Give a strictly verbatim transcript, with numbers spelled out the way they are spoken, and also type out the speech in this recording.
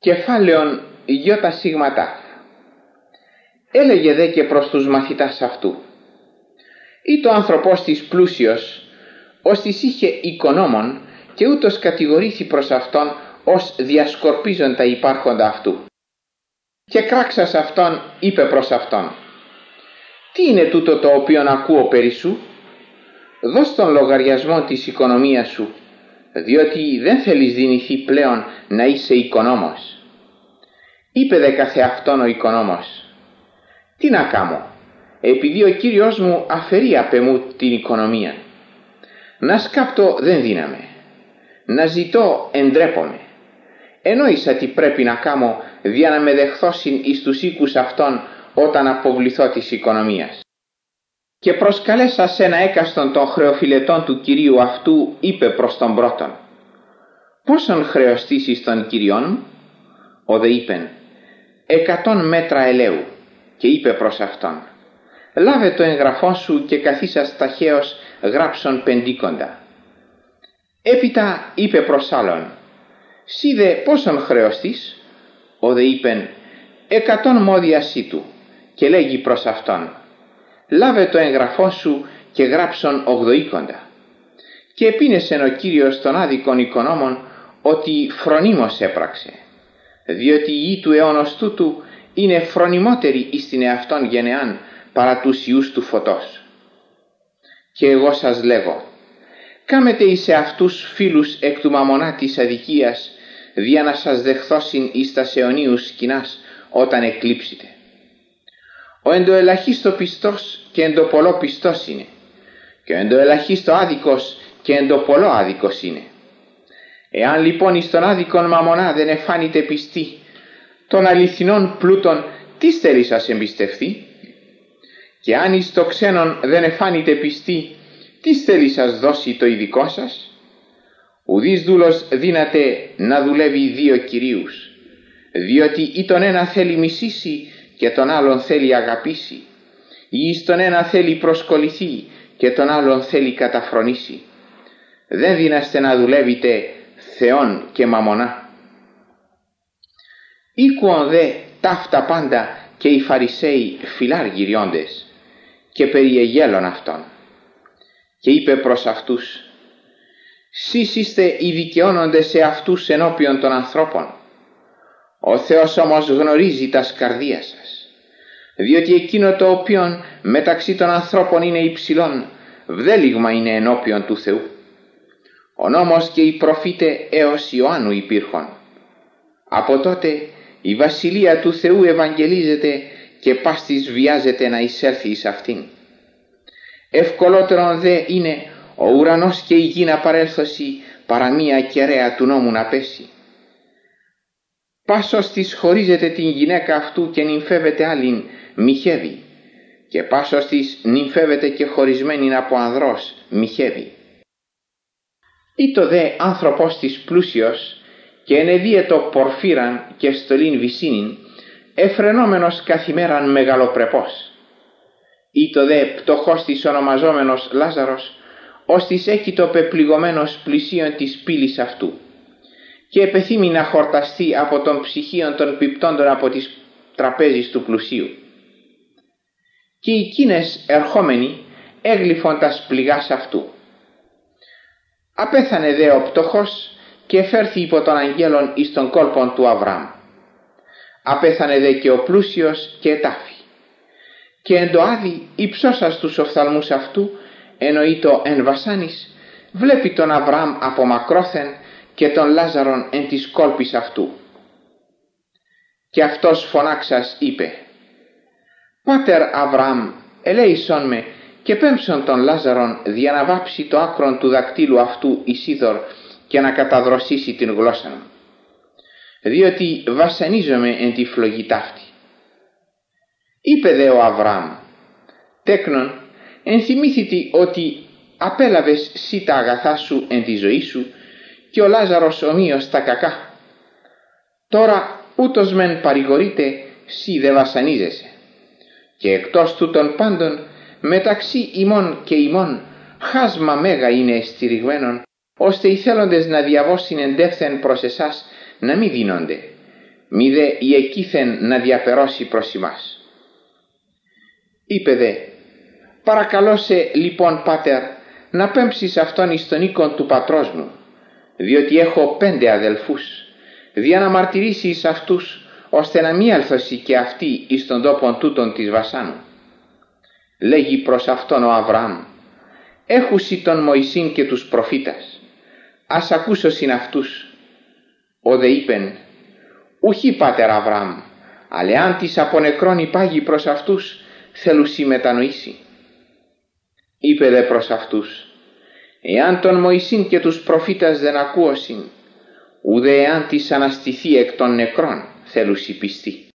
Κεφάλαιον γιώτα σίγματά. Έλεγε δε και προς τους μαθητάς αυτού: «Ή το άνθρωπος της πλούσιος, ως της είχε οικονόμων, και ούτως κατηγορήθη προς αυτόν ως διασκορπίζον τα υπάρχοντα αυτού. Και κράξας αυτόν είπε προς αυτόν: Τι είναι τούτο το οποίον ακούω περί σου? Δώσ' τον λογαριασμό της οικονομίας σου, διότι δεν θέλεις δυνηθεί πλέον να είσαι οικονόμος». Είπε δε καθεαυτόν ο οικονόμος: «Τι να κάμω, επειδή ο Κύριος μου αφαιρεί απ' εμού την οικονομία. Να σκάπτω δεν δύναμαι, να ζητώ εντρέπομαι. Εννοήσα τι πρέπει να κάμω δια να με δεχθώσιν εις τους οίκους αυτών όταν αποβληθώ της οικονομίας». Και προσκαλέσας ένα έκαστον των χρεοφιλετών του Κυρίου αυτού, είπε προς τον πρώτον: «Πόσον χρεωστείς εις τον Κύριον μου?» Ο δε είπεν: «Εκατόν μέτρα ελαίου». Και είπε προς αυτόν: «Λάβε το εγγραφόν σου και καθίσας ταχαίως γράψον πεντήκοντα». Έπειτα είπε προς άλλον: «Σύ δε πόσον χρεωστείς?» Ο δε είπεν: «Εκατόν μόδια σίτου». Και λέγει προς αυτόν: «Λάβε το εγγραφόν σου και γράψον ογδοήκοντα». Και επίνεσεν ο Κύριος των άδικων οικονόμων ότι φρονίμως έπραξε, διότι η γη του αιώνος τούτου είναι φρονιμότερη εις την εαυτόν γενεάν παρά τους ιούς του φωτός. Και εγώ σας λέγω, κάμετε εις εαυτούς φίλους εκ του μαμωνά της αδικίας, δια να σας δεχθώσιν εις τας αιωνίους σκηνάς όταν εκλείψετε. Ο εν το ελαχίστο πιστός και εν το πολλό πιστός είναι, και ο εν το ελαχίστο άδικος και εν το πολλό άδικος είναι. Εάν λοιπόν εις τον άδικον μαμωνά δεν εφάνετε πιστή, των αληθινών πλούτων τι θέλει σας εμπιστευθεί? Και αν εις το ξένον δεν εφάνετε πιστή, τι θέλει σας δώσει το ειδικό σας? Ουδής δούλος δύναται να δουλεύει δύο κυρίους, διότι ή τον ένα θέλει μισήσει και τον άλλον θέλει αγαπήσει, ή εις τον ένα θέλει προσκοληθεί και τον άλλον θέλει καταφρονήσει. Δεν δύναστε να δουλεύετε Θεόν και μαμωνά. Ήκουον δε ταύτα πάντα και οι Φαρισαίοι φιλάργυριόντες, και περιεγέλων αυτών. Και είπε προς αυτούς: «Σεις είστε οι δικαιώνοντες σε αυτούς ενώπιον των ανθρώπων. Ο Θεός όμως γνωρίζει τας καρδίας σας, διότι εκείνο το οποίον μεταξύ των ανθρώπων είναι υψηλόν, βδέλιγμα είναι ενώπιον του Θεού. Ο νόμος και οι προφήτε έως Ιωάννου υπήρχον. Από τότε η βασιλεία του Θεού ευαγγελίζεται και πάστης βιάζεται να εισέλθει εις αυτήν. Ευκολότερον δε είναι ο ουρανός και η γη να παρέλθωση παρά μία κεραία του νόμου να πέσει. Πάσος της χωρίζεται την γυναίκα αυτού και νυμφεύεται άλλην μοιχεύει, και πάσος της νυμφεύεται και χωρισμένη από ανδρός μοιχεύει. Ήτο δε άνθρωπος της πλούσιος και ενεδίαιτο πορφύραν και στολήν βυσίνην, εφρενόμενος καθημέραν μεγαλοπρεπός. Ήτο δε πτωχός της ονομαζόμενος Λάζαρος, ως της έκειτο πεπληγωμένος πλησίον της πύλης αυτού, και επεθύμη να χορταστεί από των ψυχίων των πιπτόντων από τις τραπέζεις του πλουσίου. Και οι κίνες ερχόμενοι έγλυφον τας πληγάς αυτού. Απέθανε δε ο πτωχός και φέρθη υπό των αγγέλων εις των κόλπων του Αβραάμ. Απέθανε δε και ο πλούσιος και ετάφη. Και εν το άδει υψώσας τους οφθαλμούς αυτού, εννοείτο εν βασάνης, βλέπει τον Αβραάμ από μακρόθεν και τον Λάζαρον εν της κόλπης αυτού. Και αυτός φωνάξας είπε: «Πάτερ Αβραάμ, ελέησον με και πέμψον τον Λάζαρον δια να βάψει το άκρον του δακτύλου αυτού εις είδωρ και να καταδροσίσει την γλώσσα μου, διότι βασανίζομαι εν τη φλογή ταύτη». Είπε δε ο Αβραάμ: «Τέκνον, ενθυμήθητη ότι απέλαβες σύ τα αγαθά σου εν τη ζωή σου και ο Λάζαρος ομοίως τα κακά. Τώρα ούτως μεν παρηγορείται, σύ δε βασανίζεσαι. Και εκτός τούτων πάντων μεταξύ ημών και ημών χάσμα μέγα είναι εστηριγμένον, ώστε οι θέλοντες να διαβώσουν εντεύθεν προς εσάς να μην δίνονται, μη δε η εκείθεν να διαπερώσει προς ημάς. Είπε δε, παρακαλώ σε λοιπόν πάτερ να πέμψεις αυτόν εις τον οίκον του πατρός μου, διότι έχω πέντε αδελφούς, δια να μαρτυρήσει εις αυτούς, ώστε να μη έλθωση και αυτοί εις τον τόπον τούτον της βασάνου. Λέγει προς αυτόν ο Αβραάμ, έχουσι τον Μωυσήν και τους προφήτας, ας ακούσωσιν αυτούς. Ο δε είπεν, ουχή πάτερ Αβραάμ, αλλά εάν της από νεκρών υπάγει προς αυτούς, θέλουσι μετανοήσει. Είπε δε προς αυτούς, εάν τον Μωυσήν και τους προφήτας δεν ακούωσιν, ουδέ εάν της αναστηθεί εκ των νεκρών θέλουσι πιστεί.